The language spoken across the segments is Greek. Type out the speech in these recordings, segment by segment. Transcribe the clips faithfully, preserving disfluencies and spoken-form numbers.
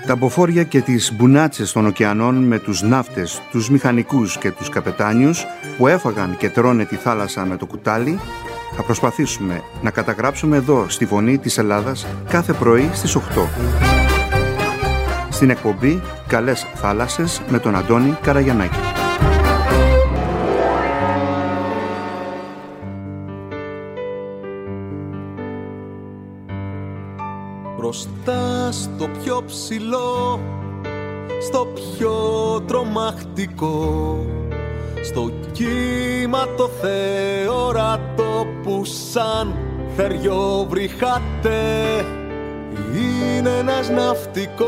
Τα μποφόρια και τις μπουνάτσες των ωκεανών με τους ναύτες, τους μηχανικούς και τους καπετάνιους που έφαγαν και τρώνε τη θάλασσα με το κουτάλι, θα προσπαθήσουμε να καταγράψουμε εδώ στη Φωνή της Ελλάδας κάθε πρωί στις οκτώ. Στην εκπομπή «Καλές θάλασσες» με τον Αντώνη Καραγιαννάκη. Μπροστά στο πιο ψηλό, στο πιο τρομακτικό, στο κύμα το θεόρατο που σαν θεριό βρυχάτε, είναι ένας ναυτικός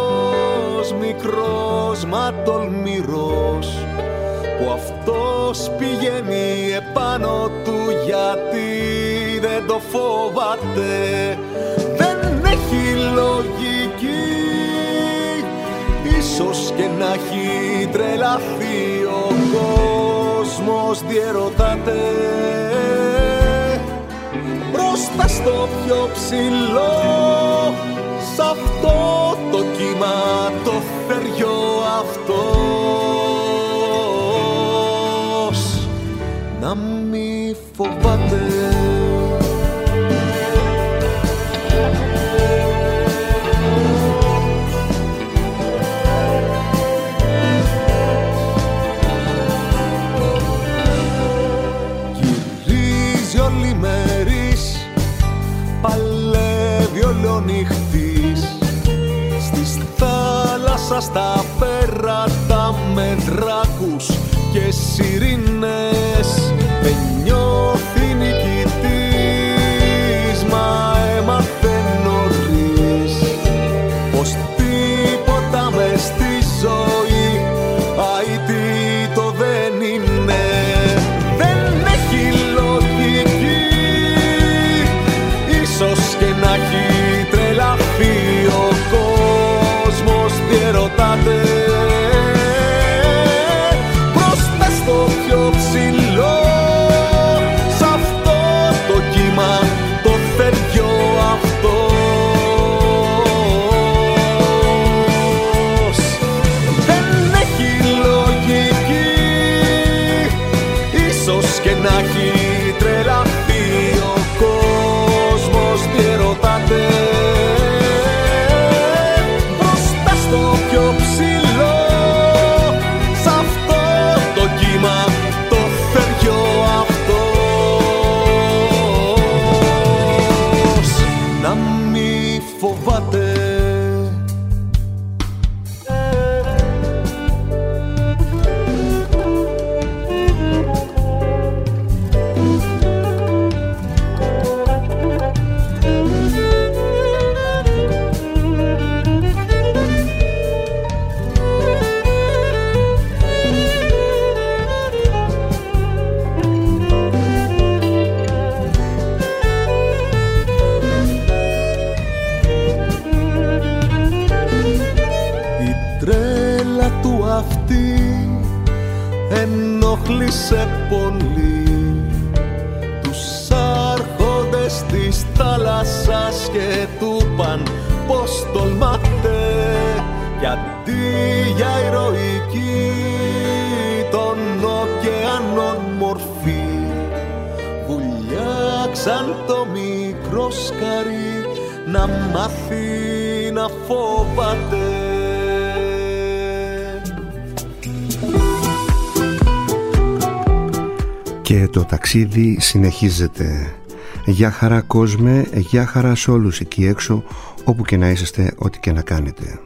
μικρός μα τολμηρός, που αυτός πηγαίνει επάνω του γιατί δεν το φοβάται. Δεν έχει λογική, ίσως και να έχει τρελαθεί ο κόσμος, διερωτάται. Μπροστά στο πιο ψηλό, σ' αυτό το κύμα το θεριό αυτός να μη φοβάται. Παλεύει ολονυχτής στις θάλασσας στα πέρατα με δράκους και σιρήνες. Δεν νιώθει νικητής, μα έμαθε νωρίς πως τίποτα μες στη ζωή αητήτο δεν είναι. Δεν έχει λογική, ίσως και να έχει τρελαθεί ο κόσμος, διερωτάται. Μπροστά στο πιο ψηλό, σ' αυτό το κύμα το θεριό αυτός δεν έχει λογική, ίσως και να έχει τρελαθεί ο κόσμος, διερωτάται. Μπροστά στο πιο ψηλό, σ' αυτό το κύμα το θεριό αυτός να μη φοβάται. Ενόχλησε πολύ τους άρχοντες της θάλασσας και του παν πως τολμάτε, κι αντί για ηρωική των ωκεανών μορφή βουλιάξαν το μικρό σκαρί να μάθει να φοβάται. Και το ταξίδι συνεχίζεται. Γεια χαρά κόσμε, γεια χαρά σε όλους εκεί έξω, όπου και να είσαστε, ό,τι και να κάνετε.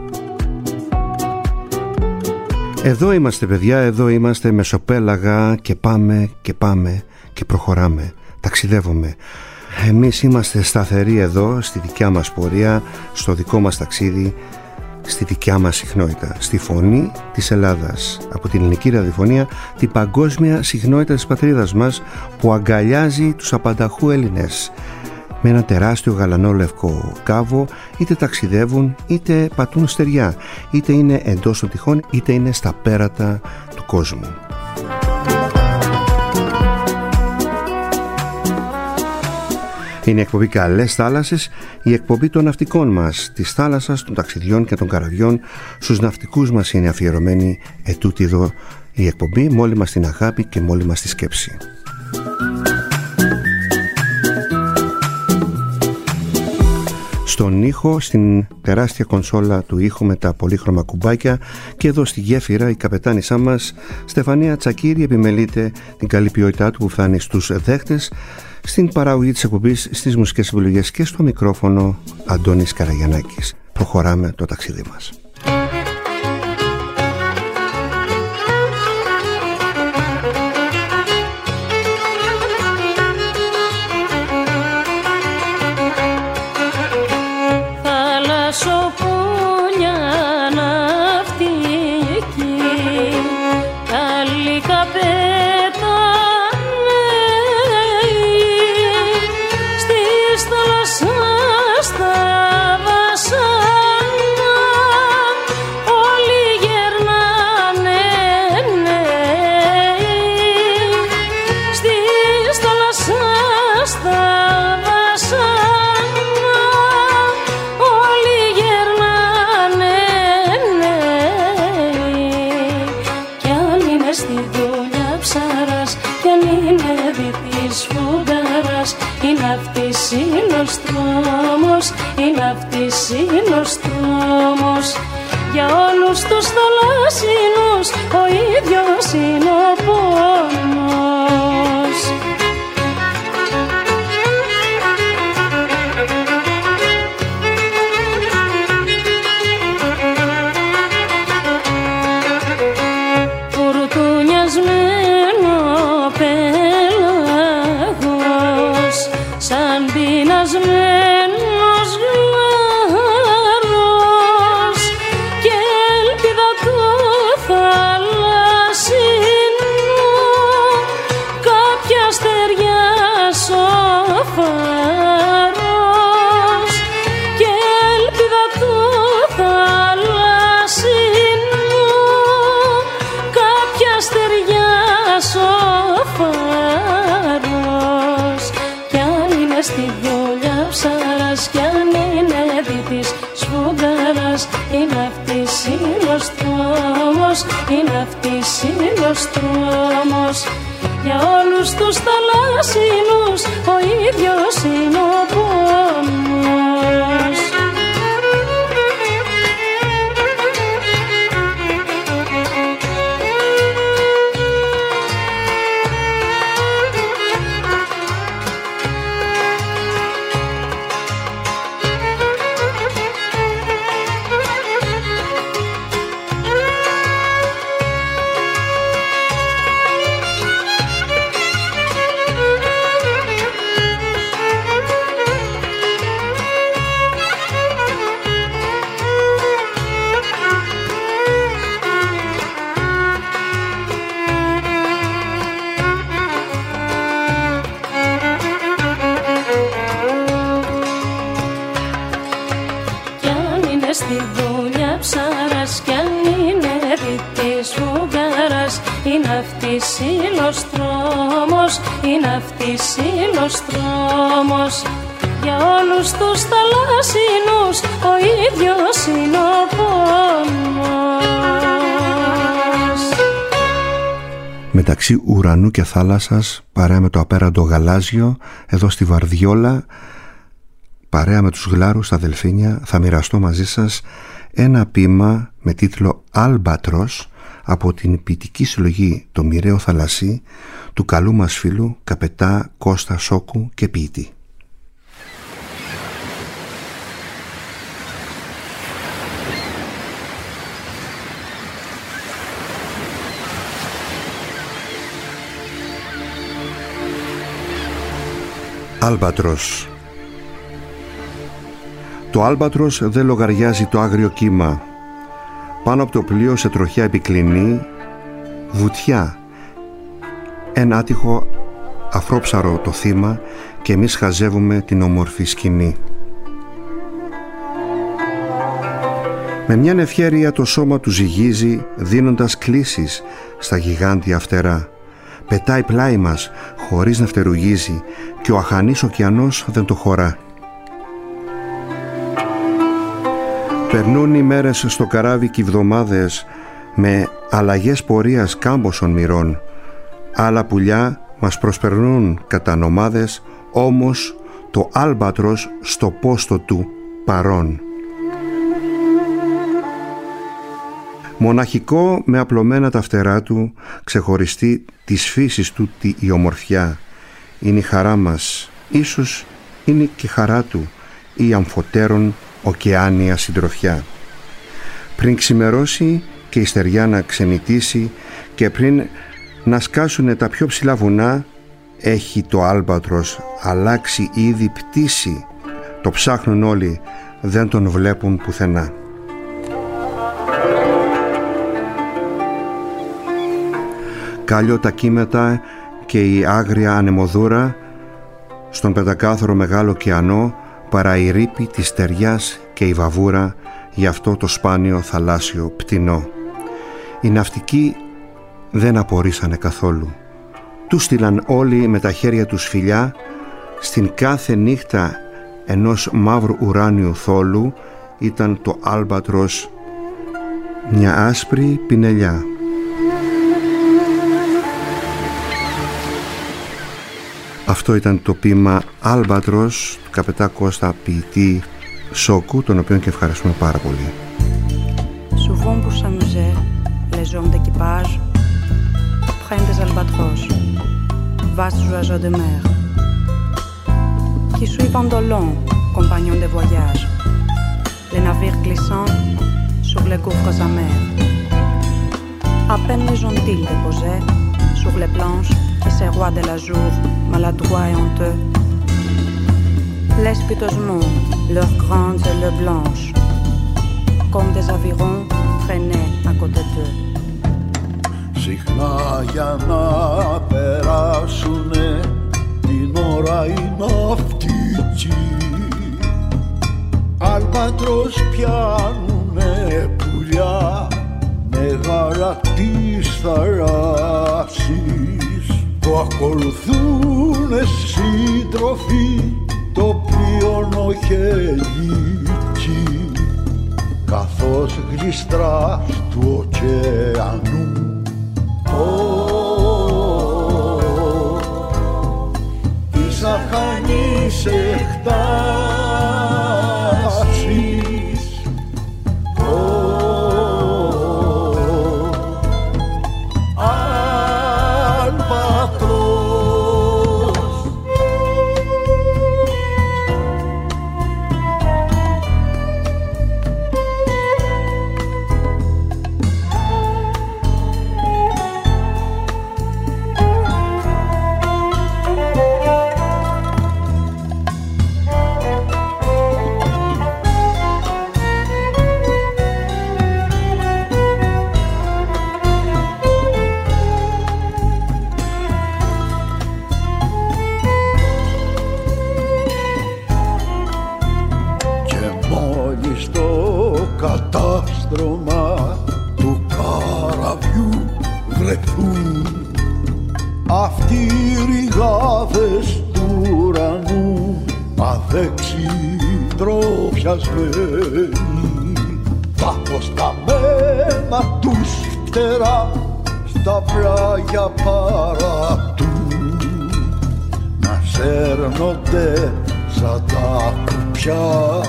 Εδώ είμαστε παιδιά, εδώ είμαστε μεσοπέλαγα και πάμε και πάμε και προχωράμε, ταξιδεύουμε. Εμείς είμαστε σταθεροί εδώ στη δικιά μας πορεία, στο δικό μας ταξίδι, στη δικιά μας συχνότητα, στη Φωνή της Ελλάδας, από την ελληνική ραδιοφωνία, την παγκόσμια συχνότητα της πατρίδας μας που αγκαλιάζει τους απανταχού Έλληνες με ένα τεράστιο γαλανό λευκό κάβο, είτε ταξιδεύουν είτε πατούν στεριά, είτε είναι εντός των τυχών είτε είναι στα πέρατα του κόσμου. Είναι η εκπομπή Καλές Θάλασσες, η εκπομπή των ναυτικών μας, της θάλασσας, των ταξιδιών και των καραβιών. Στους ναυτικούς μας είναι αφιερωμένη ετούτη εδώ η εκπομπή, με όλη μας την αγάπη και με όλη μας τη σκέψη. Στον ήχο, στην τεράστια κονσόλα του ήχου με τα πολύχρωμα κουμπάκια, και εδώ στη γέφυρα η καπετάνισά μας Στεφανία Τσακίρη επιμελείται την καλή ποιότητά του που φτάνει στους δέχτες, στην παραγωγή της εκπομπής, στις μουσικές επιλογές και στο μικρόφωνο Αντώνης Καραγιαννάκης. Προχωράμε το ταξίδι μας. Είναι αυτής είναι ο στρώμος για όλους τους θαλάσσινους, ο ίδιος είναι ο πόνος. Φουρτουνιασμένο πέλαγος, σαν πεινασμένο είναι αυτής είναι ο στρώμος για όλους τους θαλάσσινους, ο ίδιος είναι ο πόνος. Είναι αυτής είναι ο στρώμος, είναι αυτής είναι ο στρώμος για όλους τους θαλάσσινους, ο ίδιος είναι ο πόνος. Μεταξύ ουρανού και θάλασσας, παρέα με το απέραντο γαλάζιο, εδώ στη Βαρδιόλα, παρέα με τους γλάρους στα Δελφίνια, θα μοιραστώ μαζί σας ένα ποίημα με τίτλο «Άλμπατρος» από την ποιητική συλλογή «Το μοιραίο θαλασσί» του καλού μας φίλου καπετά Κώστα Σόκου και ποιητή. Άλμπατρος. Το άλμπατρος δεν λογαριάζει το άγριο κύμα. Πάνω από το πλοίο σε τροχιά επικλινή βουτιά, ένα άτυχο αφρόψαρο το θύμα, και εμείς χαζεύουμε την όμορφη σκηνή. Με μια ευχέρεια το σώμα του ζυγίζει, δίνοντας κλήσεις στα γιγάντια φτερά. Πετάει πλάι μας, χωρίς να φτερουγίζει και ο αχανής ωκεανός δεν το χωρά. Περνούν οι μέρες στο καράβι και οι εβδομάδες με αλλαγές πορείας κάμποσων μοιρών. Άλλα πουλιά μας προσπερνούν κατά νομάδες, όμως το άλμπατρος στο πόστο του παρών. Μοναχικό με απλωμένα τα φτερά του, ξεχωριστή της φύσης του η ομορφιά. Είναι η χαρά μας, ίσως είναι και χαρά του, η αμφωτέρων ωκεάνια συντροφιά. Πριν ξημερώσει και η στεριά να ξενιτήσει και πριν να σκάσουνε τα πιο ψηλά βουνά, έχει το άλμπατρος αλλάξει ήδη πτήση. Το ψάχνουν όλοι, δεν τον βλέπουν πουθενά. Κάλιο τα κύματα και η άγρια ανεμοδούρα, στον πεντακάθαρο μεγάλο ωκεανό παρά η ρήπη της στεριάς και η βαβούρα, γι' αυτό το σπάνιο θαλάσσιο πτηνό. Οι ναυτικοί δεν απορρίσανε καθόλου. Του στείλαν όλοι με τα χέρια τους φιλιά, στην κάθε νύχτα ενός μαύρου ουράνιου θόλου ήταν το άλμπατρος μια άσπρη πινελιά. Αυτό ήταν το ποίημα «Άλμπατρος» του καπετά Κώστα ποιητή Σόκου, τον οποίο και ευχαριστούμε πάρα πολύ. Souvent pour s'amuser, les hommes d'équipage prennent des albatros, vastes oiseaux de mer, qui suivent en dolon, compagnons de voyage, les navires glissant sur les gouffres amers. À peine les ont-ils déposés sur les planches qui serroient de l'azur, maladroits et honteux, laissent piteusement leurs grandes ailes blanches, comme des avirons traînés à côté d'eux. Συχνά για να περάσουνε την ώρα οι ναυτικοί, άλμπατρος πιάνουνε πουλιά μεγάλα της θαλάσσης, που ακολουθούνε σύντροφοι το πλοίον οχελίκι, καθώς γλιστρά του ωκεανού. Της αχανής εκτάσεις, του καραβιού βρεθούν αυτοί οι ρηγάδες του ουρανού, αδεξιτροπιασμένοι, παγωσταμένα τους φτερά στα πλάγια παρατούν, να σέρνονται σαν τα κουπιά.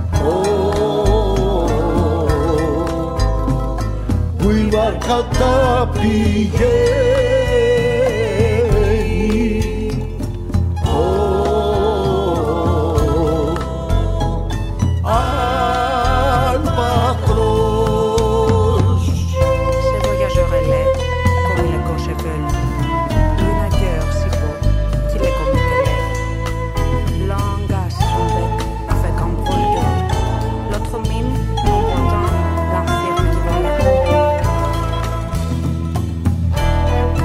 Που η βάρκα τα πηγαίνει, Albatros. Ces voyageurs ailés, comme les gauches veulent, lui n'a guère si beau qu'il est comme il est. L'un gasse son bec avec un brûle d'eau, l'autre mime en pointant l'infirme qui va la tomber.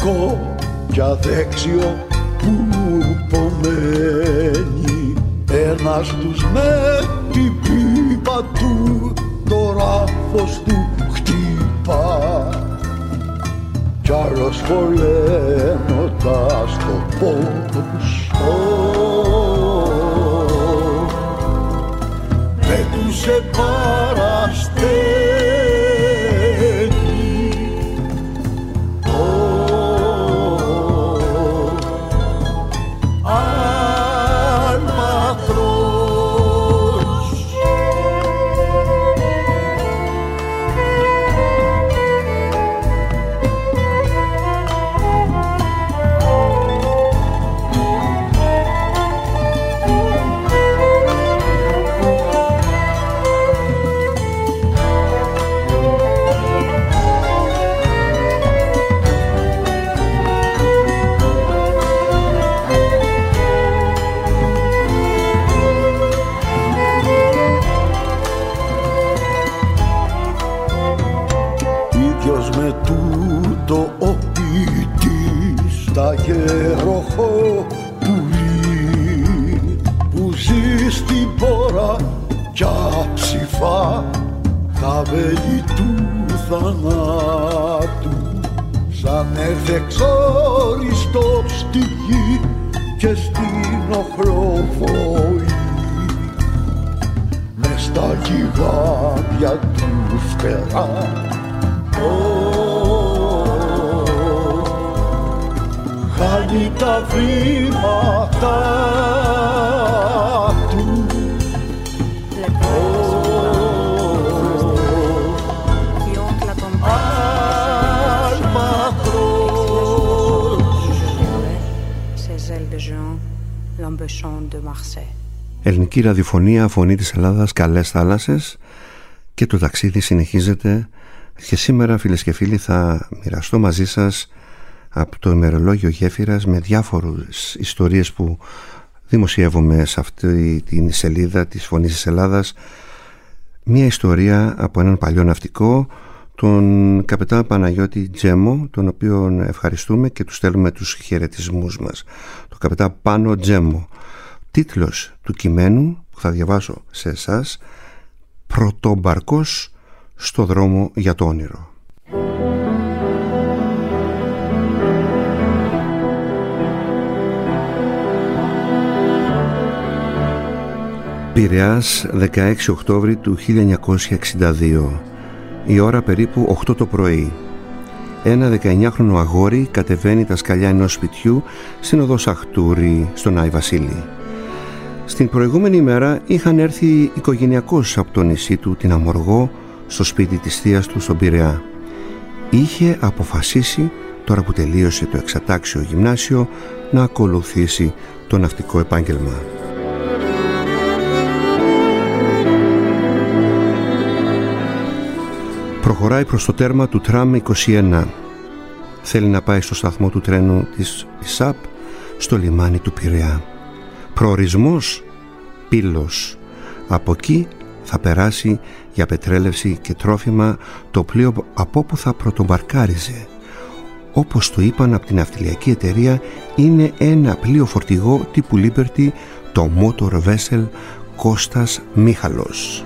αριστερό κι αδέξιο που πομένει. Ένας τους με την πίπα του το ράφος του χτύπα κι άλλος χωλένοντας το πόσο πέτουσε παραστέλι. Γεροχό πουλί που ζει στην πόρα κι αψηφά τα βέλη του θανάτου. Σαν έρθε ξόριστο στη γη και στην οχροβοή μες στα γιγάντια του φτερά. Χάνει τα βήματα του. Ελληνική ραδιοφωνία, φωνή της Ελλάδας, καλές θάλασσες, και το ταξίδι συνεχίζεται. Και σήμερα, φίλες και φίλοι, θα μοιραστώ μαζί σας από το ημερολόγιο Γέφυρας με διάφορες ιστορίες που δημοσιεύομαι σε αυτή την σελίδα της Φωνής της Ελλάδας. Μία ιστορία από έναν παλιό ναυτικό, τον καπετάν Παναγιώτη Τζέμο, τον οποίον ευχαριστούμε και του στέλνουμε τους χαιρετισμούς μας. Το καπετάν Πάνο Τζέμο. Τίτλος του κειμένου που θα διαβάσω σε εσάς: «Πρωτομπαρκός στο δρόμο για το όνειρο». Πειραιάς, δεκαέξι Οκτώβρη του χίλια εννιακόσια εξήντα δύο. Η ώρα περίπου οκτώ το πρωί. Ένα δεκαεννιάχρονο αγόρι κατεβαίνει τα σκαλιά ενός σπιτιού στην οδό Σαχτούρη, στον Άη Βασίλη. Στην προηγούμενη ημέρα είχαν έρθει οικογενειακώς από το νησί του, την Αμοργό, στο σπίτι της θείας του στον Πειραιά. Είχε αποφασίσει, τώρα που τελείωσε το εξατάξιο γυμνάσιο, να ακολουθήσει το ναυτικό επάγγελμα. Προχωράει προς το τέρμα του τραμ είκοσι ένα. Θέλει να πάει στο σταθμό του τρένου της ΙΣΑΠ, στο λιμάνι του Πειραιά. Προορισμός Πύλος. Από εκεί θα περάσει για πετρέλευση και τρόφιμα το πλοίο από όπου θα πρωτομπαρκάριζε. Όπως το είπαν από την ναυτιλιακή εταιρεία, είναι ένα πλοίο φορτηγό τύπου Liberty, το Motor Vessel Κώστας Μίχαλος.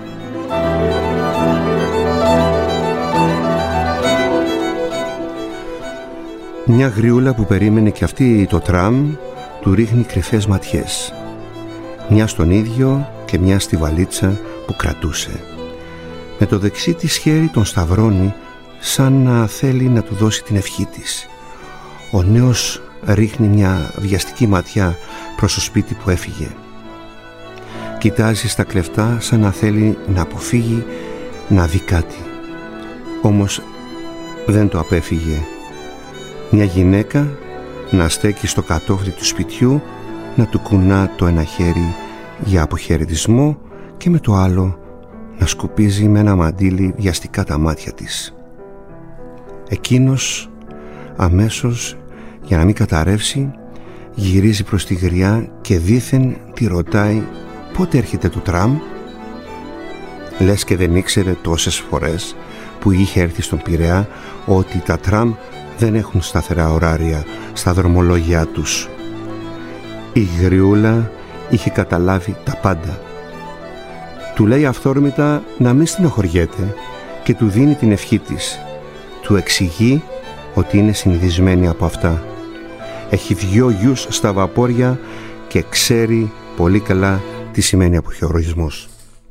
Μια γριούλα που περίμενε και αυτή το τραμ του ρίχνει κρυφές ματιές. Μια στον ίδιο και μια στη βαλίτσα που κρατούσε. Με το δεξί της χέρι τον σταυρώνει, σαν να θέλει να του δώσει την ευχή της. Ο νέος ρίχνει μια βιαστική ματιά προς το σπίτι που έφυγε. Κοιτάζει στα κλεφτά σαν να θέλει να αποφύγει να δει κάτι. Όμως δεν το απέφυγε. Μια γυναίκα να στέκει στο κατόφλι του σπιτιού, να του κουνά το ένα χέρι για αποχαιρετισμό και με το άλλο να σκουπίζει με ένα μαντίλι βιαστικά τα μάτια της. Εκείνος αμέσως, για να μην καταρρεύσει, γυρίζει προς τη γριά και δήθεν τη ρωτάει πότε έρχεται το τραμ. Λες και δεν ήξερε τόσες φορές που είχε έρθει στον Πειραιά ότι τα τραμ δεν έχουν σταθερά ωράρια στα δρομολόγια τους. Η γριούλα είχε καταλάβει τα πάντα. Του λέει αυθόρμητα να μην στενοχωριέται και του δίνει την ευχή της. Του εξηγεί ότι είναι συνηθισμένη από αυτά. Έχει δυο γιους στα βαπόρια και ξέρει πολύ καλά τι σημαίνει αποχαιρετισμός.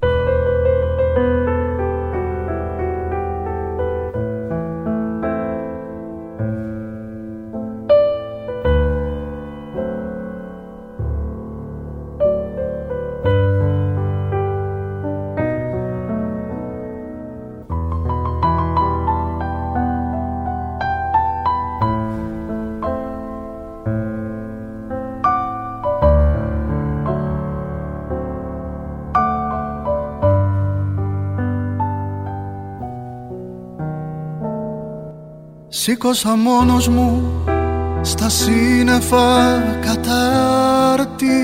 Σήκωσα μόνος μου στα σύννεφα κατάρτι.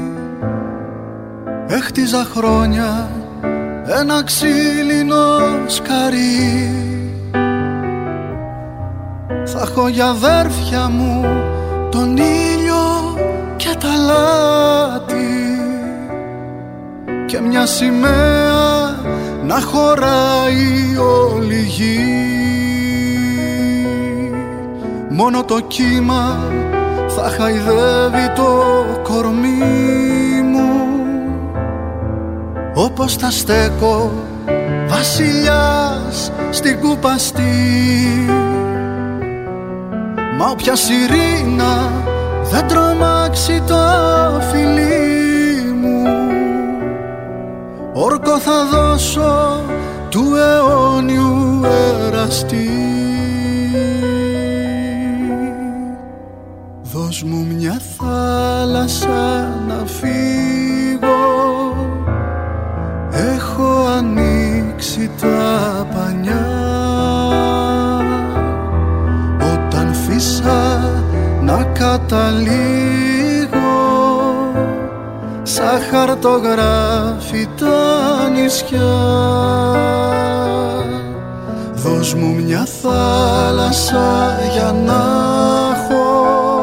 Έχτιζα χρόνια ένα ξύλινο σκαρί. Θα έχω για αδέρφια μου τον ήλιο και τα λάτι και μια σημαία να χωράει όλη η γη. Μόνο το κύμα θα χαϊδεύει το κορμί μου, όπως θα στέκω βασιλιάς στην κουπαστή. Μα όποια σιρήνα δεν τρομάξει το φιλί μου, όρκο θα δώσω του αιώνιου εραστή. Δώσ' μου μια θάλασσα να φύγω, έχω ανοίξει τα πανιά. Όταν φύσα να καταλήγω σαν χαρτογράφη τα νησιά. Δώσ' μου μια θάλασσα για να έχω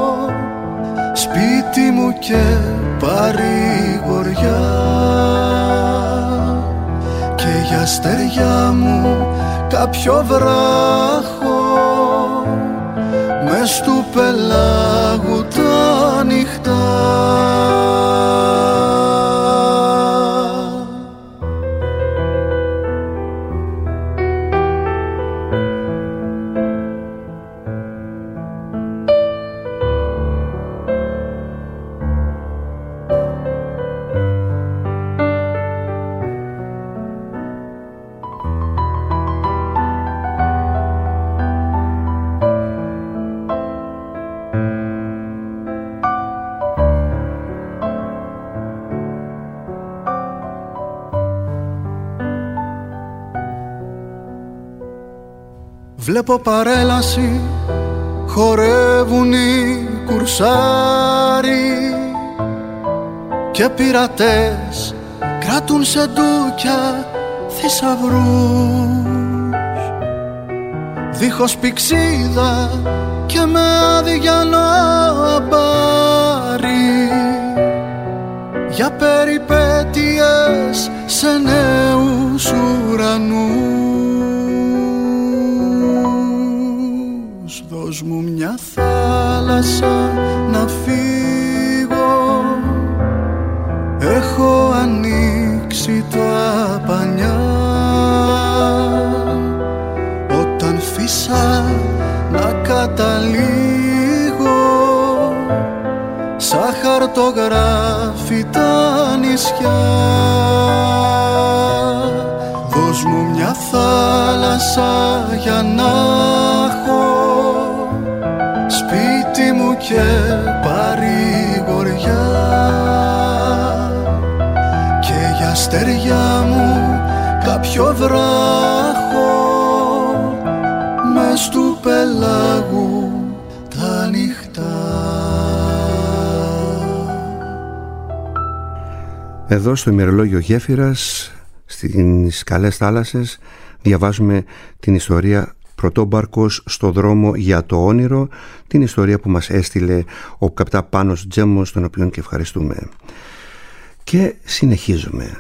σπίτι μου και παρηγοριά, και για στεριά μου κάποιο βράχο μες του πελάγου τα νυχτά. Βλέπω παρέλαση, χορεύουν οι κουρσάροι και πειρατές κράτουν σε ντούκια θησαυρούς. Δίχως πηξίδα και με αδιανό αμπάρι, για περιπέτειες σε νέους ουρανούς. Δώσ' μου μια θάλασσα να φύγω, έχω ανοίξει τα πανιά. Όταν φύσα να καταλήγω σαν χαρτογράφη τα νησιά. Δώσ' μου μια θάλασσα για να έχω σπίτι μου και παρηγοριά, και για στεριά μου κάποιο βράχο μες του πελάγου τα νυχτά. Εδώ στο ημερολόγιο Γέφυρας, στις καλές θάλασσες, διαβάζουμε την ιστορία πρωτόμπαρκος στο δρόμο για το όνειρο, την ιστορία που μας έστειλε ο καπτά Πάνος Τζέμος, τον οποίον και ευχαριστούμε. Και συνεχίζουμε.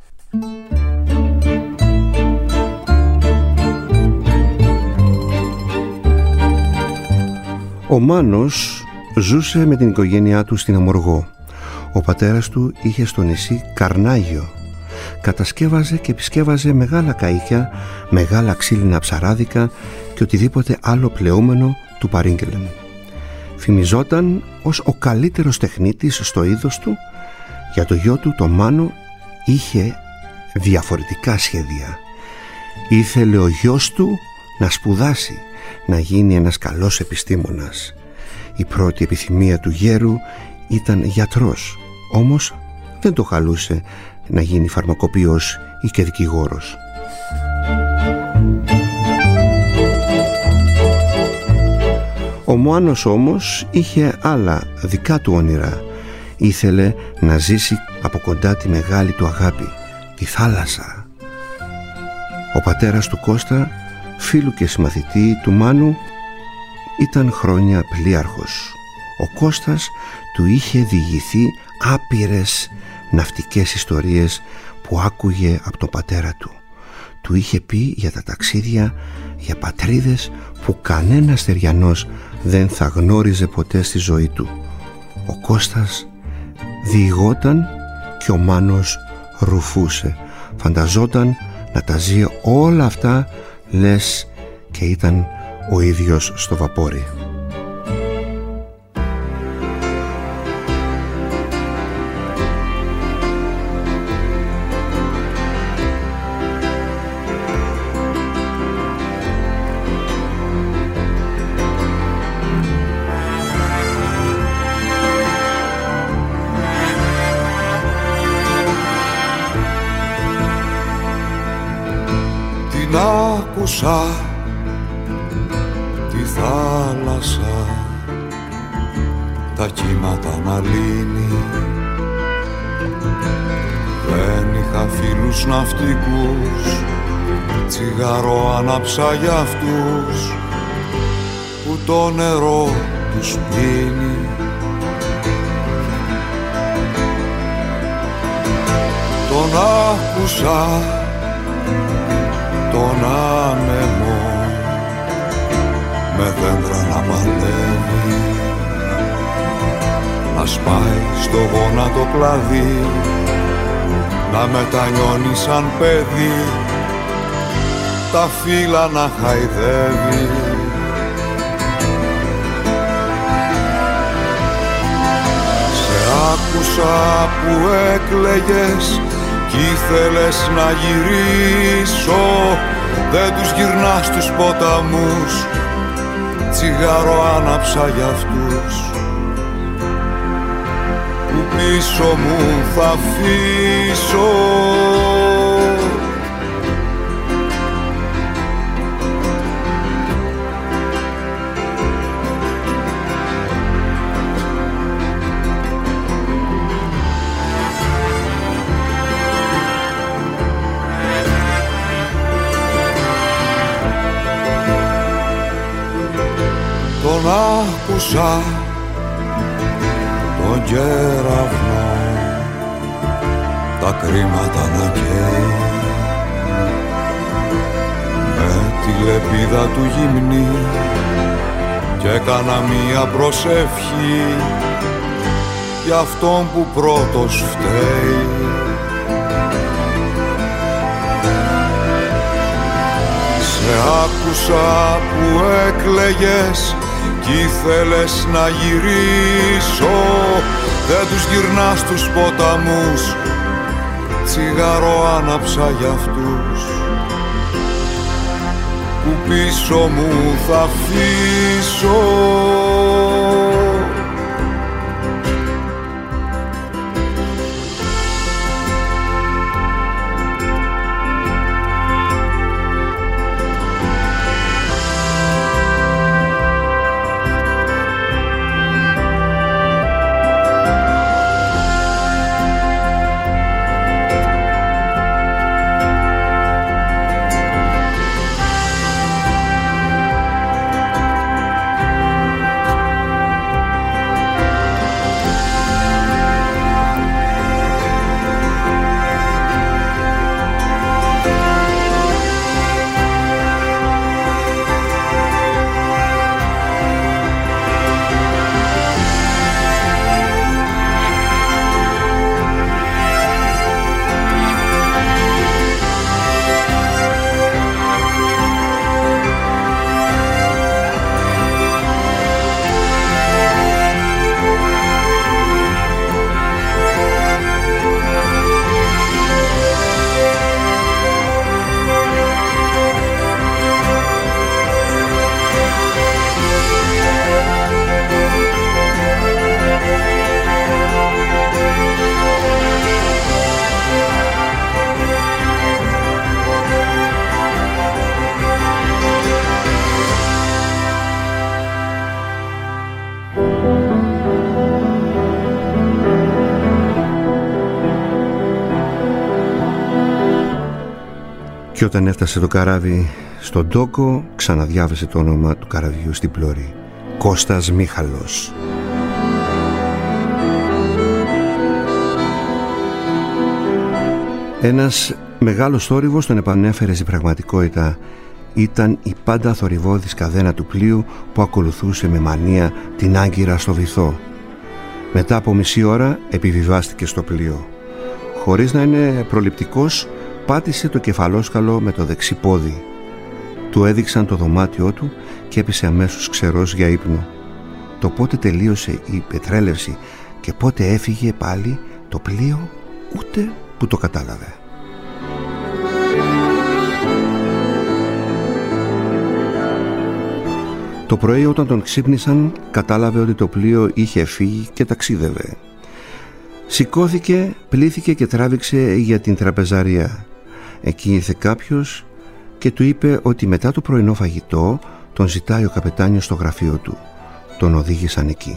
Ο Μάνος ζούσε με την οικογένειά του στην Αμοργό. Ο πατέρας του είχε στο νησί καρνάγιο. Κατασκεύαζε και επισκεύαζε μεγάλα καΐκια, μεγάλα ξύλινα ψαράδικα και οτιδήποτε άλλο πλεούμενο του παρήγγελεν. Φημιζόταν ως ο καλύτερος τεχνίτης στο είδος του. Για το γιο του, το Μάνο, είχε διαφορετικά σχέδια. Ήθελε ο γιος του να σπουδάσει, να γίνει ένας καλός επιστήμονας. Η πρώτη επιθυμία του γέρου ήταν γιατρός, όμως δεν το χαλούσε να γίνει φαρμακοποιός ή και δικηγόρος. Ο Μάνος όμως είχε άλλα δικά του όνειρα. Ήθελε να ζήσει από κοντά τη μεγάλη του αγάπη, τη θάλασσα. Ο πατέρας του Κώστα, φίλου και συμμαθητή του Μάνου, ήταν χρόνια πλοίαρχος. Ο Κώστας του είχε διηγηθεί άπειρες ναυτικές ιστορίες που άκουγε από τον πατέρα του. Του είχε πει για τα ταξίδια, για πατρίδες που κανένας στεριανός δεν θα γνώριζε ποτέ στη ζωή του. Ο Κώστας διηγόταν και ο Μάνος ρουφούσε. Φανταζόταν να τα ζει όλα αυτά, λες και ήταν ο ίδιος στο βαπόρι. Την άκουσα τη θάλασσα, τα κύματα να λύνει. Δεν είχα φίλους ναυτικούς, τσιγάρο άναψα για αυτούς που το νερό τους πίνει. Τον άκουσα τον άνεμο με δέντρα να παλεύει, να σπάει στο γόνατο κλαδί, να μετανιώνει σαν παιδί, τα φύλλα να χαϊδεύει. Σε άκουσα που έκλαιγες κι ήθελες να γυρίσω, δεν τους γυρνάς τους ποταμούς, τσιγάρο άναψα για αυτούς που πίσω μου θα αφήσω. Τον άκουσα τον κεραυνό, τα κρίματα να καίει, με τη λεπίδα του γυμνή και έκανα μία προσευχή για αυτόν που πρώτος φταίει. Σε άκουσα που έκλαιγες κι ήθελες να γυρίσω, δεν τους γυρνάς τους ποταμούς, τσιγάρο άναψα για αυτούς που πίσω μου θα αφήσω. Και όταν έφτασε το καράβι στον τόκο, ξαναδιάβασε το όνομα του καραβιού στην πλώρη. Κώστας Μίχαλος. Ένας μεγάλος θόρυβος τον επανέφερε στην πραγματικότητα. Ήταν η πάντα θορυβώδης καδένα του πλοίου που ακολουθούσε με μανία την άγκυρα στο βυθό. Μετά από μισή ώρα επιβιβάστηκε στο πλοίο. Χωρίς να είναι προληπτικός, πάτησε το κεφαλόσκαλο με το δεξί πόδι. Του έδειξαν το δωμάτιό του και έπεσε αμέσως ξερός για ύπνο. Το πότε τελείωσε η πετρέλευση και πότε έφυγε πάλι το πλοίο, ούτε που το κατάλαβε. Το πρωί όταν τον ξύπνησαν, κατάλαβε ότι το πλοίο είχε φύγει και ταξίδευε. Σηκώθηκε, πλύθηκε και τράβηξε για την τραπεζαρία. Εκεί ήρθε κάποιος και του είπε ότι μετά το πρωινό φαγητό τον ζητάει ο καπετάνιος στο γραφείο του. Τον οδήγησαν εκεί.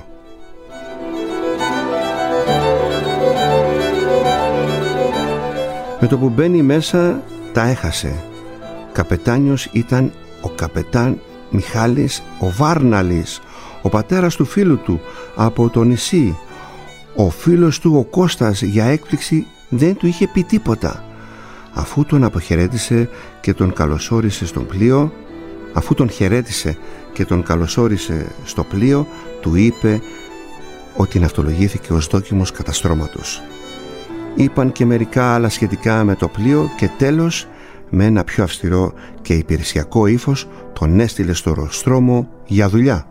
Με το που μπαίνει μέσα τα έχασε. Καπετάνιος ήταν ο καπετάν Μιχάλης ο Βάρναλης, ο πατέρας του φίλου του από το νησί. Ο φίλος του ο Κώστας για έκπληξη δεν του είχε πει τίποτα. Αφού τον αποχαιρέτησε και τον καλωσόρισε στο πλοίο, αφού τον χαιρέτησε και τον καλωσόρισε στο πλοίο, του είπε ότι ναυτολογήθηκε ως δόκιμος καταστρώματος. Είπαν και μερικά άλλα σχετικά με το πλοίο και τέλος, με ένα πιο αυστηρό και υπηρεσιακό ύφος, τον έστειλε στο Ροστρόμο για δουλειά.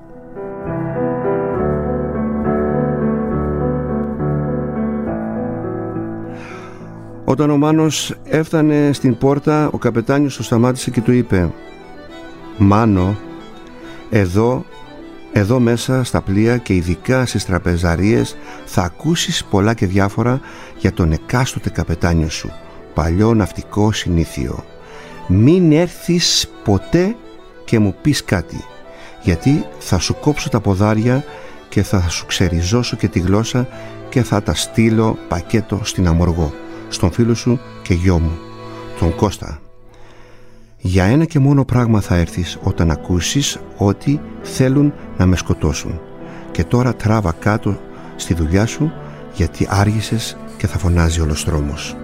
Όταν ο Μάνος έφτανε στην πόρτα, ο καπετάνιος το σταμάτησε και του είπε: «Μάνο, εδώ, εδώ μέσα στα πλοία και ειδικά στις τραπεζαρίες θα ακούσεις πολλά και διάφορα για τον εκάστοτε καπετάνιο σου, παλιό ναυτικό συνήθιο. Μην έρθεις ποτέ και μου πεις κάτι, γιατί θα σου κόψω τα ποδάρια και θα σου ξεριζώσω και τη γλώσσα και θα τα στείλω πακέτο στην Αμοργό, στον φίλο σου και γιο μου, τον Κώστα. Για ένα και μόνο πράγμα θα έρθεις όταν ακούσεις ότι θέλουν να με σκοτώσουν. Και τώρα τράβα κάτω στη δουλειά σου, γιατί άργησες και θα φωνάζει όλος δρόμος».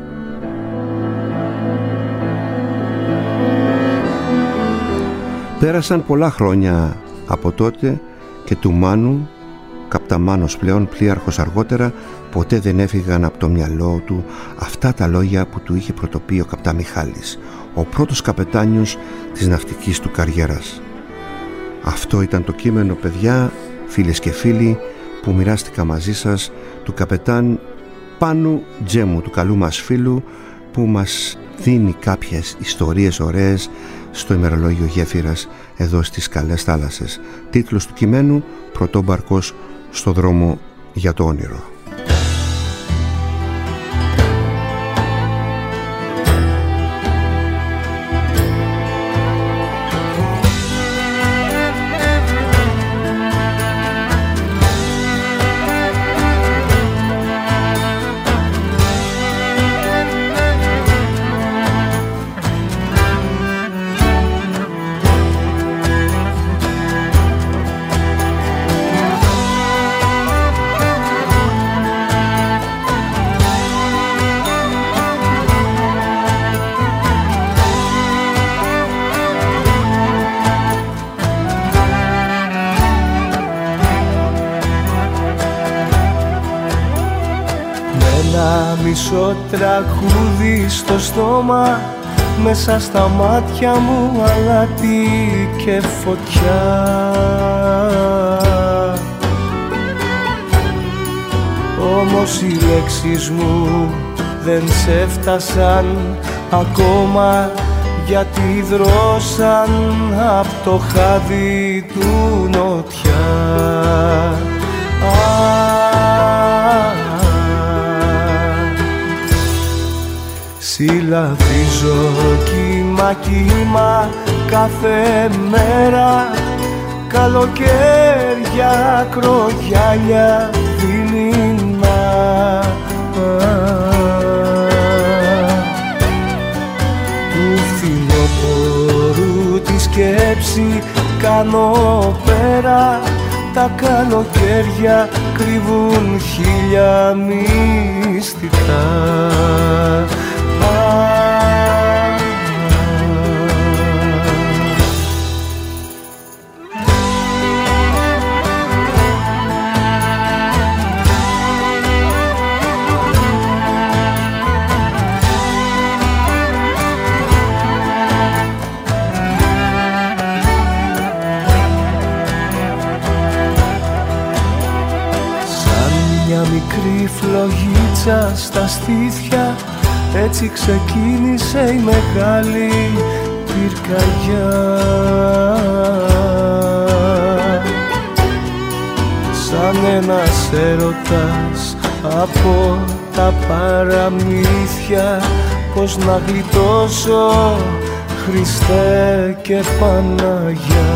Πέρασαν πολλά χρόνια από τότε και του Μάνου, καπταμάνος πλέον, πλοίαρχος αργότερα, ποτέ δεν έφυγαν από το μυαλό του αυτά τα λόγια που του είχε πρωτοπεί ο καπτά Μιχάλης, ο πρώτος καπετάνιος της ναυτικής του καριέρας. Αυτό ήταν το κείμενο, παιδιά, φίλες και φίλοι, που μοιράστηκα μαζί σας, του καπετάν Πάνου Τζέμου, του καλού μας φίλου, που μας δίνει κάποιες ιστορίες ωραίες στο ημερολόγιο Γέφυρας εδώ στις καλές θάλασσες. Τίτλος του κειμένου: «Πρωτόμπαρκος στο δρόμο για το όνειρο». Μισό τραγούδι στο στόμα, μέσα στα μάτια μου αλάτι και φωτιά. Όμως οι λέξεις μου δεν σε φτάσαν ακόμα, γιατί δρόσαν απ' το χάδι του νοτιά. Συλλαβίζω κύμα κύμα κάθε μέρα, καλοκαίρια, ακρογιάλια, δειλινά, που φθινοπόρου τη σκέψη κάνω πέρα, τα καλοκαίρια κρύβουν χίλια μυστικά. Μικρή φλογίτσα στα στήθια, έτσι ξεκίνησε η μεγάλη πυρκαγιά. Σαν ένας έρωτας από τα παραμύθια, πώς να γλιτώσω Χριστέ και Παναγιά.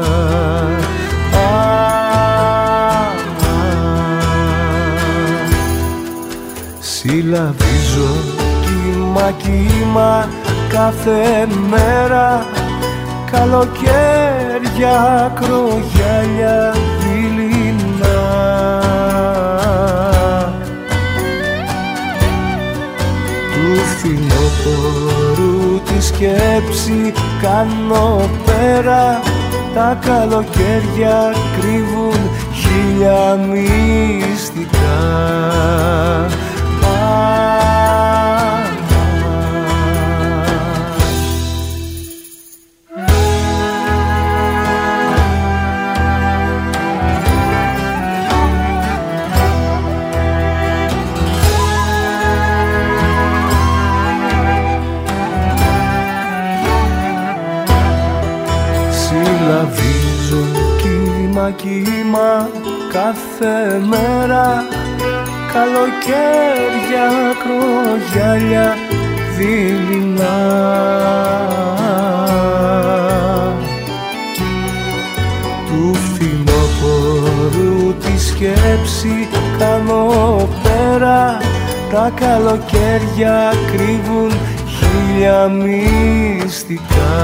Συλλαβίζω κύμα κύμα κάθε μέρα, καλοκαίρια, ακρογιάλια, δειλινά. Του φθινοπόρου τη σκέψη κάνω πέρα, τα καλοκαίρια κρύβουν χίλια μυστικά. Συλλαβίζω κύμα κύμα κάθε μέρα, καλοκαίρια, ακρογιάλια, δειλινά. Του φθινοπόρου τη σκέψη κάνω πέρα, τα καλοκαίρια κρύβουν χίλια μυστικά.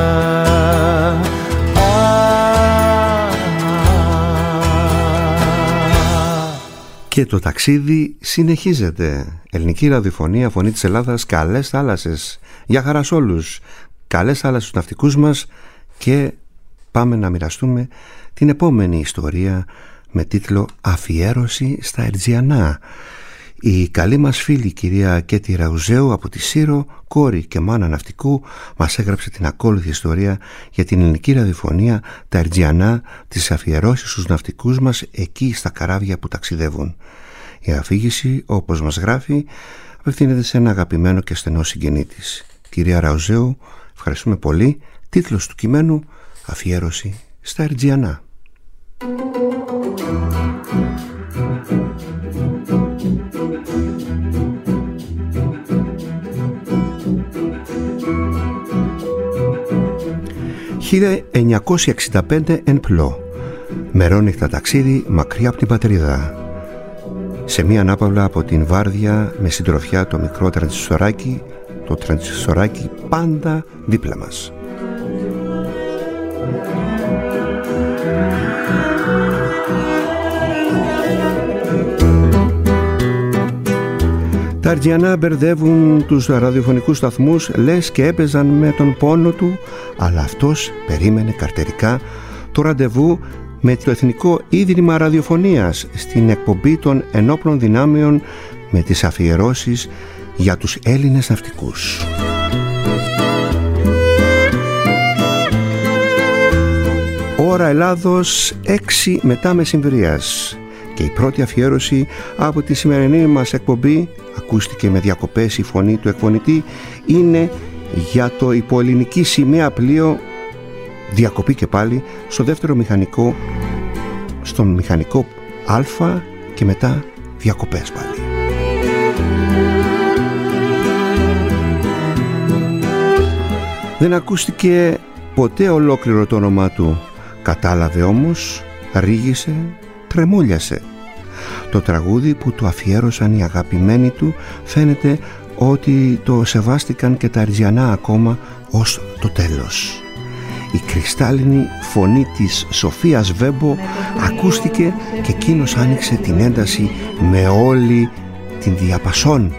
Και το ταξίδι συνεχίζεται. Ελληνική ραδιοφωνία, Φωνή της Ελλάδας, καλές θάλασσες. Γεια χαρά σε όλους. Καλές θάλασσες στους ναυτικούς μας. Και πάμε να μοιραστούμε την επόμενη ιστορία με τίτλο «Αφιέρωση στα Ερτζιανά». Η καλή μας φίλη κυρία Κέτη Ραουζέου από τη Σύρο, κόρη και μάνα ναυτικού, μας έγραψε την ακόλουθη ιστορία για την ελληνική ραδιοφωνία, τα Ερτζιανά, τις αφιερώσεις στους ναυτικούς μας εκεί στα καράβια που ταξιδεύουν. Η αφήγηση, όπως μας γράφει, απευθύνεται σε ένα αγαπημένο και στενό συγγενή της. Κυρία Ραουζέου, ευχαριστούμε πολύ. Τίτλος του κειμένου «Αφιέρωση στα Ερτζιανά». χίλια εννιακόσια εξήντα πέντε εν πλώ. Μερόνυχτα ταξίδι μακριά από την πατρίδα. Σε μία ανάπαυλα από την Βάρδια, με συντροφιά το μικρό τρανζιστοράκι, το τρανζιστοράκι πάντα δίπλα μας. Τα Ερτζιανά μπερδεύουν τους ραδιοφωνικούς σταθμούς, λες και έπαιζαν με τον πόνο του, αλλά αυτός περίμενε καρτερικά το ραντεβού με το Εθνικό Ίδρυμα Ραδιοφωνίας στην εκπομπή των ενόπλων δυνάμεων με τις αφιερώσεις για τους Έλληνες ναυτικούς. Ώρα Ελλάδος έξι μετά μεσημβρίας. Και η πρώτη αφιέρωση από τη σημερινή μας εκπομπή, ακούστηκε με διακοπές η φωνή του εκφωνητή, είναι για το υποελληνική σημαία πλοίο, διακοπή και πάλι, στο δεύτερο μηχανικό, στο μηχανικό Α και μετά διακοπές πάλι. Δεν ακούστηκε ποτέ ολόκληρο το όνομά του, κατάλαβε όμως, ρίγησε, τρεμούλιασε. Το τραγούδι που του αφιέρωσαν οι αγαπημένοι του φαίνεται ότι το σεβάστηκαν και τα Ερτζιανά ακόμα ως το τέλος. Η κρυστάλλινη φωνή της Σοφίας Βέμπο ακούστηκε και εκείνος άνοιξε την ένταση με όλη την διαπασόν.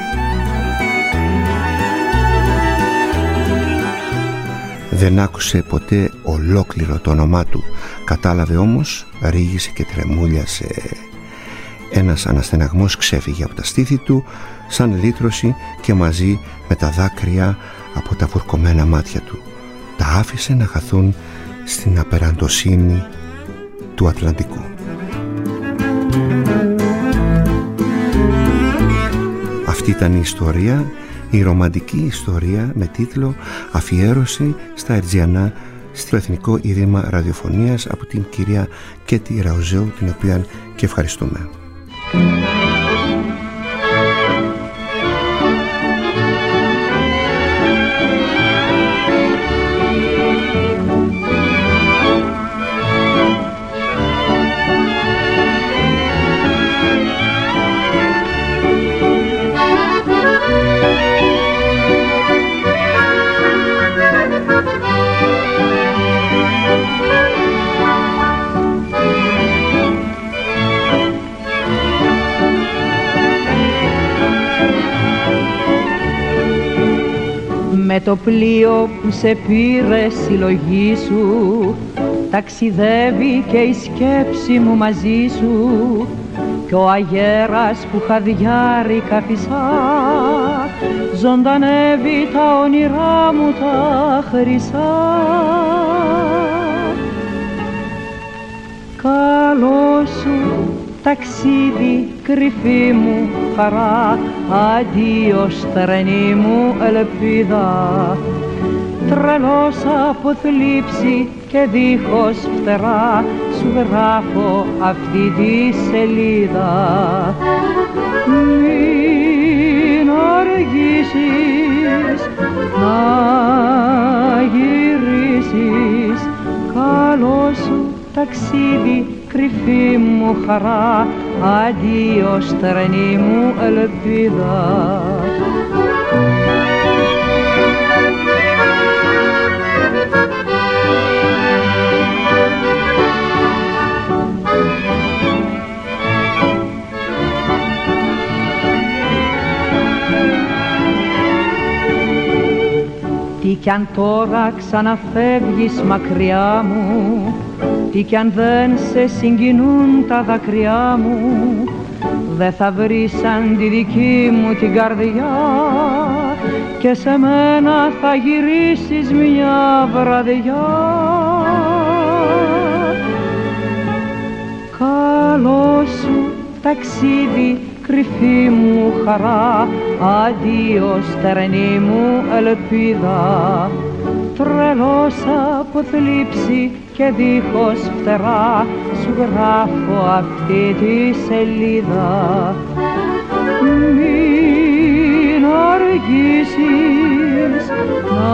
Δεν άκουσε ποτέ ολόκληρο το όνομά του. Κατάλαβε όμως, ρίγησε και τρεμούλιασε. Ένας αναστεναγμός ξέφυγε από τα στήθη του σαν λύτρωση και μαζί με τα δάκρυα από τα βουρκωμένα μάτια του τα άφησε να χαθούν στην απεραντοσύνη του Ατλαντικού. Αυτή ήταν η ιστορία, η ρομαντική ιστορία με τίτλο «Αφιέρωση στα Ερτζιανά» στο Εθνικό Ίδρυμα Ραδιοφωνίας από την κυρία Κέτι Ραουζέου, την οποία και ευχαριστούμε. Με το πλοίο που σε πήρε συλλογή σου ταξιδεύει και η σκέψη μου μαζί σου κι ο αγέρας που χαδιάρικα φυσά ζωντανεύει τα όνειρά μου τα χρυσά. Καλό σου ταξίδι κρυφή μου χαρά, αντίο στρενή μου ελπίδα, τρελός από θλίψη και δίχως φτερά σου γράφω αυτή τη σελίδα. Μην αργήσεις να γυρίσεις, καλό σου ταξίδι κρυφή μου χαρά, αντίο στρενή μου ελπίδα. Τι κι αν τώρα ξαναφεύγεις μακριά μου, τι κι αν δεν σε συγκινούν τα δάκρυά μου, δε θα βρεις σαν τη δική μου την καρδιά και σε μένα θα γυρίσεις μια βραδιά. Καλό σου ταξίδι κρυφή μου χαρά, αντίο στερνή μου ελπίδα, τρελός από θλίψη και δίχως φτερά σου γράφω αυτή τη σελίδα. Μην αργήσεις να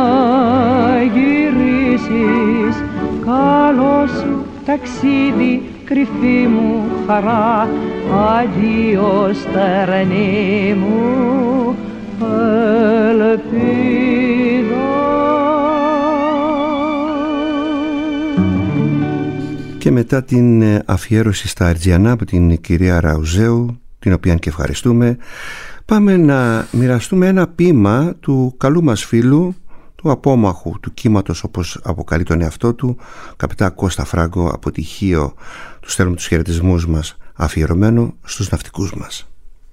γυρίσεις, καλό σου ταξίδι κρυφή μου χαρά, αντίο στερνή μου ελπίδα. Και μετά την αφιέρωση στα Ερτζιανά από την κυρία Ραουζέου, την οποία και ευχαριστούμε, πάμε να μοιραστούμε ένα ποίημα του καλού μας φίλου, του απόμαχου του κύματος, όπως αποκαλεί τον εαυτό του, καπετά Κώστα Φράγκο από τη Χίο. Του στέλνουμε τους χαιρετισμούς μας, αφιερωμένο στους ναυτικούς μας.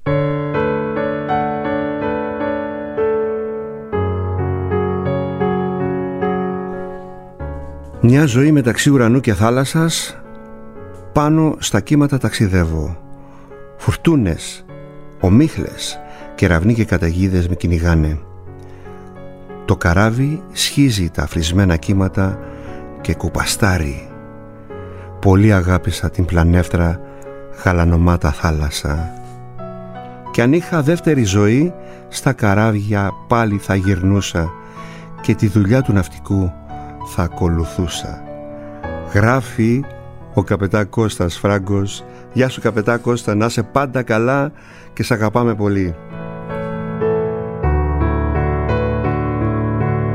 Μια ζωή μεταξύ ουρανού και θάλασσας, πάνω στα κύματα ταξιδεύω. Φουρτούνες, ομίχλες, κεραυνοί και καταιγίδες με κυνηγάνε. Το καράβι σχίζει τα αφρισμένα κύματα και κουπαστάρει. Πολύ αγάπησα την πλανεύτρα γαλανομάτα θάλασσα. Κι αν είχα δεύτερη ζωή, στα καράβια πάλι θα γυρνούσα και τη δουλειά του ναυτικού θα ακολουθούσα. Γράφει ο καπετά Κώστας Φράγκος. Γεια σου καπετά Κώστα, να είσαι πάντα καλά και σ' αγαπάμε πολύ.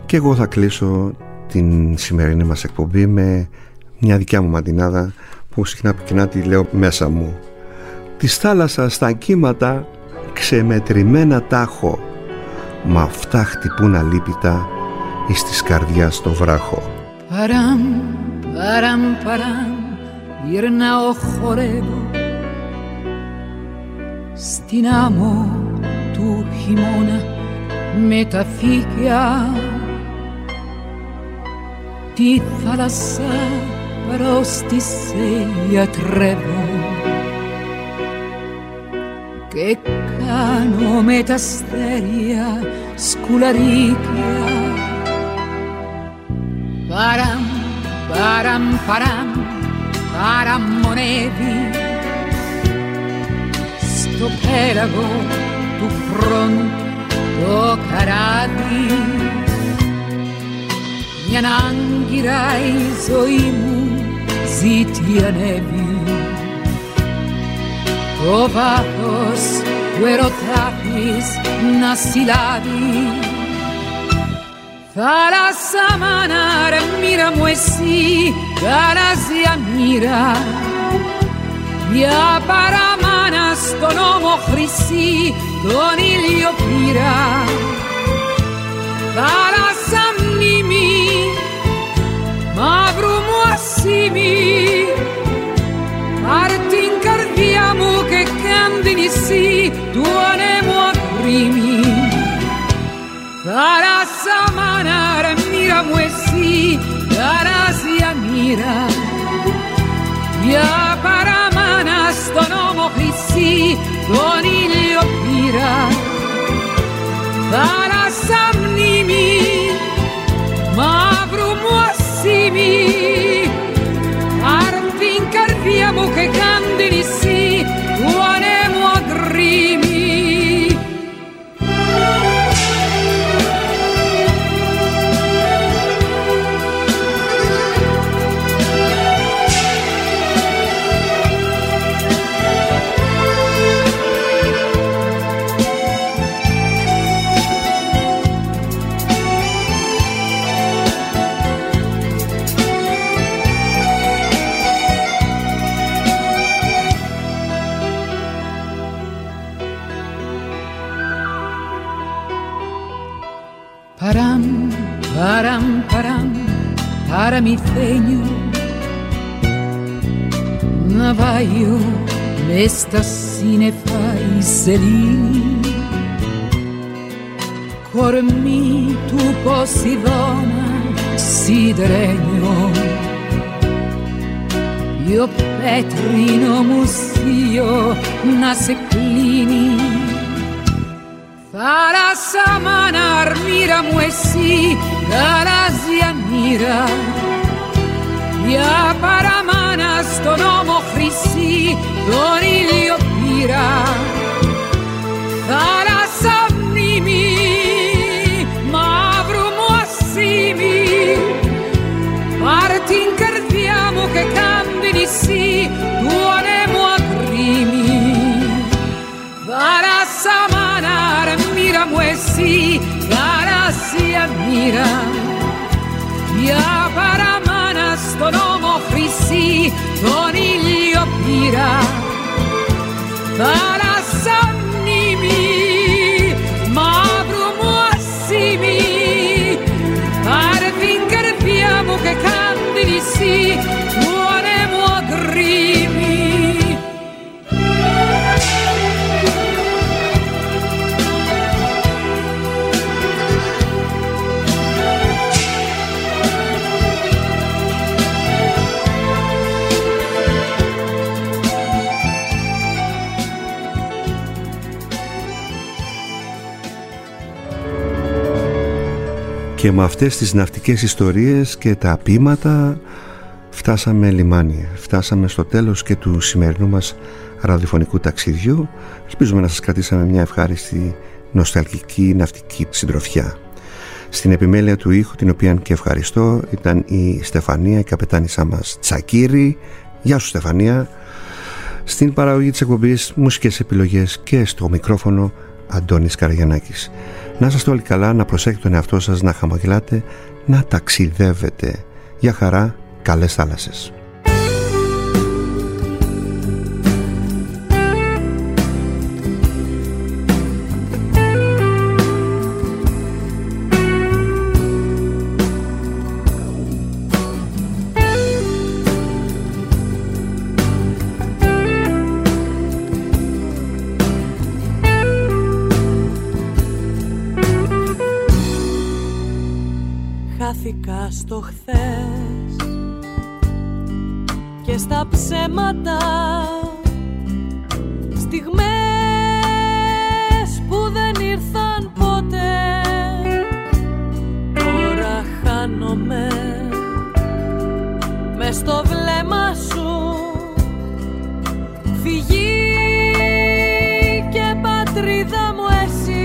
Και εγώ θα κλείσω την σημερινή μας εκπομπή με μια δικιά μου μαντινάδα που συχνά πυκνά τη λέω μέσα μου. Της θάλασσας στα κύματα ξεμετρημένα τάχω, μα αυτά χτυπούν αλίπητα εις της καρδιάς το βράχο. Παραμ, παραμ, παραμ, γυρνάω χορεύω στην άμμο του χειμώνα με τα φύκια τη θάλασσα προς τη σε γιατρεύω και κάνω με τα αστέρια σκουλαρίκια. Παραμ, παραμ, παραμ, παραμονεύει στο πέραγο του χρόνου το καράβι. Μια άγκυρα η ζωή μου ζητιανεύει, το βάθος του ερωτά της να συλλάβει. Θάλασσα μάνα ρε μοίρα μου εσύ, γαλάζια μοίρα, μια παραμάνα στον ώμο χρυσή τον ήλιο πήρα. Θάλασσα μνήμη, μαύρου μου ασήμι, πάρ' την καρδιά μου και κάν την νησί του ανέμου ακρίμη. Θάλασσα μάνα ρε μοίρα μου εσύ, γαλάζια μοίρα, μια παραμάνα στον ώμο χρυσή τον ήλιο πήρα. Θάλασσα μνήμη, μαύρου μου ασήμι, πάρ' την καρδιά μου και κάν την νησί του ανέμου ακρίμη. Παραμ, παραμ, παραμ, παραμυθένιο ναυάγιο μες στα σύννεφα η σελήνη, κορμί του Ποσειδώνα σιδερένιο, io πέτρινο μουσείο να σε κλείνει. Θάλασσα μάνα μοίρα μου εσύ, γαλάζια μοίρα, μια παραμάνα στον ώμο χρυσή τον ήλιο πήρα. Θάλασσα μνήμη, μαύρου μου ασήμι, πάρ' την καρδιά μου και κάν την νησί του ανέμου ακρίμη. Θάλασσα μάνα μοίρα μου εσύ, γαλάζια μοίρα, μια παραμάνα στον ώμο χρυσή τον ήλιο πήρα. Θάλασσα μνήμη, μαύρου μου ασήμι, πάρ' την καρδιά μου και κάν την νησί του ανέμου ακρίμη. Και με αυτές τις ναυτικές ιστορίες και τα ποίηματα φτάσαμε λιμάνι. Φτάσαμε στο τέλος και του σημερινού μας ραδιοφωνικού ταξιδιού. Ελπίζουμε να σας κρατήσαμε μια ευχάριστη νοσταλγική ναυτική συντροφιά. Στην επιμέλεια του ήχου, την οποία και ευχαριστώ, ήταν η Στεφανία, η καπετάνισά μας Τσακίρη. Γεια σου Στεφανία. Στην παραγωγή της εκπομπής, μουσικές επιλογές και στο μικρόφωνο Αντώνης Καραγιαννάκης. Να είστε όλοι καλά, να προσέχετε τον εαυτό σας, να χαμογελάτε, να ταξιδεύετε. Για χαρά, καλές θάλασσες. Χάθηκα στο χθες και στα ψέματα, στιγμές που δεν ήρθαν ποτέ. Τώρα χάνομαι μες στο βλέμμα σου, φυγή και πατρίδα μου εσύ.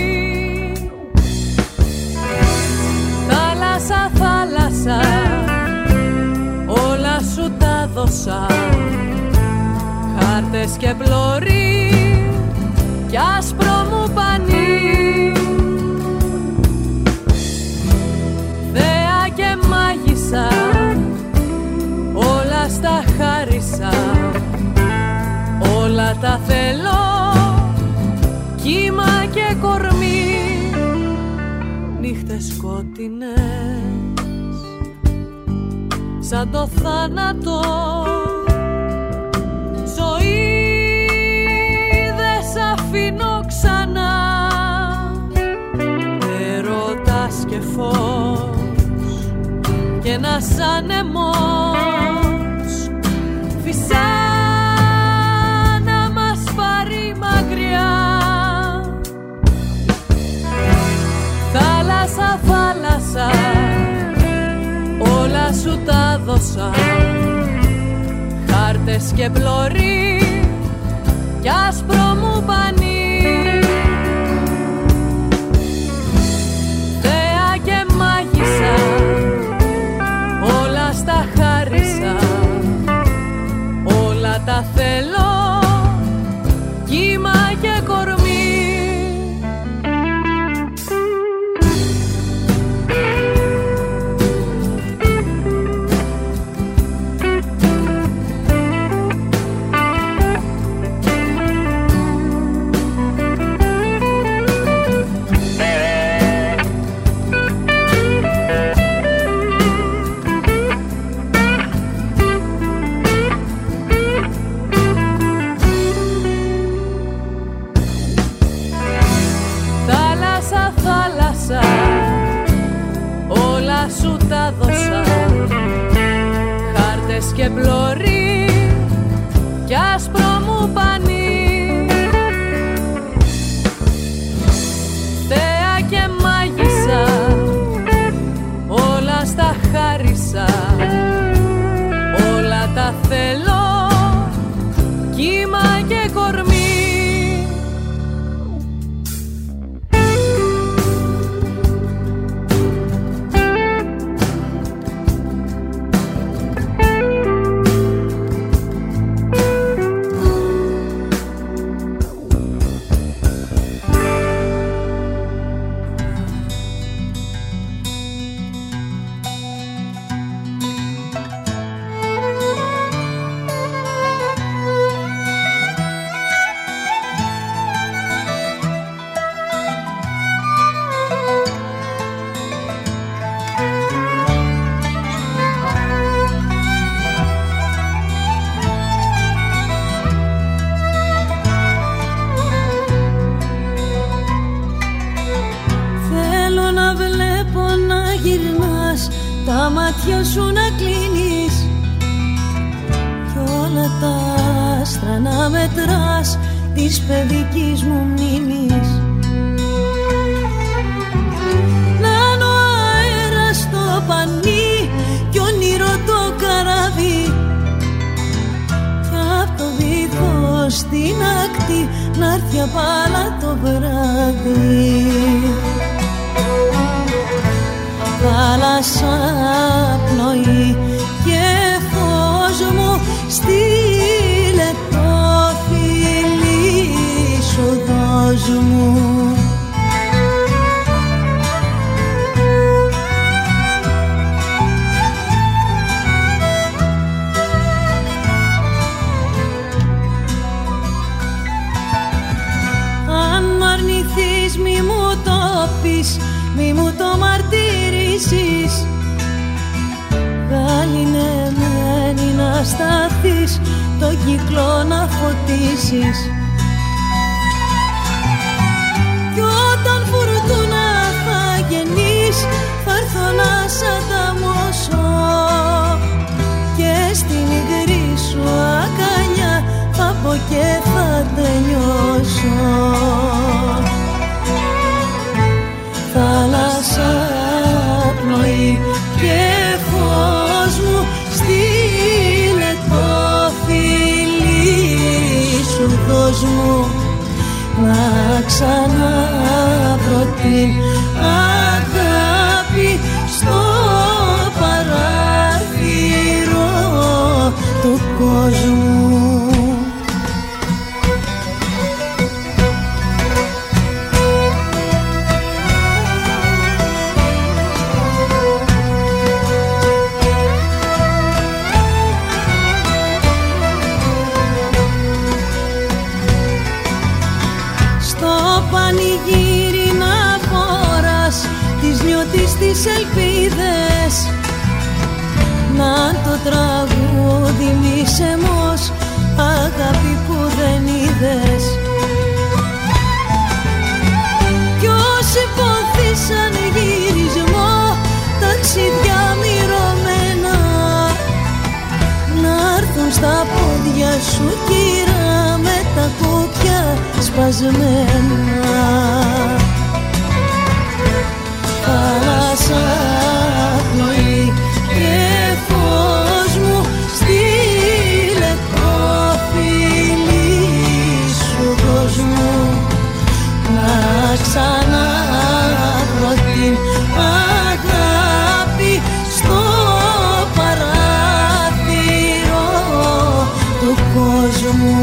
Θάλασσα, θάλασσα, όλα σου τα δώσα, χάρτες και πλωρί κι άσπρο μου πανί. Θέα και μάγισσα, όλα στα χάρισα, όλα τα θέλω, κύμα και κορμί. Νύχτες σκότεινες σαν το θάνατο, ζωή δε σ' αφήνω ξανά. Έρωτας και φως και ένας άνεμος φυσά να μας πάρει μακριά. Θάλασσα, θάλασσα, όλα σου τα δώσα, χάρτες και πλωρί κι άσπρο μου πανί. Θέα και μάγισσα, όλα στα χάρισα, όλα τα θέλω, κύμα και κορμί. Όλα σου τα δώσα, χάρτες και πλωρί κι άσπρο μου πανί. Θέα και μάγισσα, όλα στα χάρισα, όλα τα θέλω, κύμα και κορμί. Τα μάτια σου να κλείνεις κι όλα τα άστρα να μετράς της παιδικής μου μνήμης. Να είναι ο αέρας στο πανί κι όνειρο το καράβι κι απ' το βυθό στην ακτή να έρθει απάλα το βράδυ. Θάλασσα, πνοή και φως μου, στείλε το φιλί σου, δώσ' μου. μη μου το μαρτυρήσεις. Γαληνεμένη να σταθείς, το κύκλο να φωτίσεις. Κι όταν φουρτούνα θα γεννείς, θα έρθω να σ' ανταμώσω και στην υγρή σου αγκαλιά θα πω και θα τελειώσω. Θάλασσα, πνοή και φως μου, στείλε το φιλί σου, δώσ' μου να ξαναβρω την αγάπη στο παράθυρο του κόσμου. Τις ελπίδες, να το τραγούδι μισεμός, αγάπη που δεν είδες. Κι όσοι ποθήσαν γυρισμό, ταξίδια μυρωμένα, να'ρθουν στα πόδια σου κύρα με τα κόπια σπασμένα. Θάλασσα, πνοή και φως μου, στείλε το φιλί σου, δώσ' μου να ξαναβρω την αγάπη στο παράθυρο του κόσμου.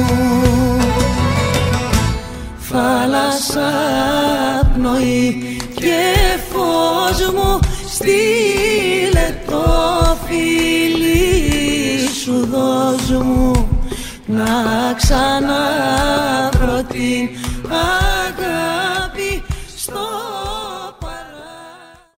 Θάλασσα, πνοή και φως μου, στείλε το φιλί σου, δώσ' μου να ξαναβρω την αγάπη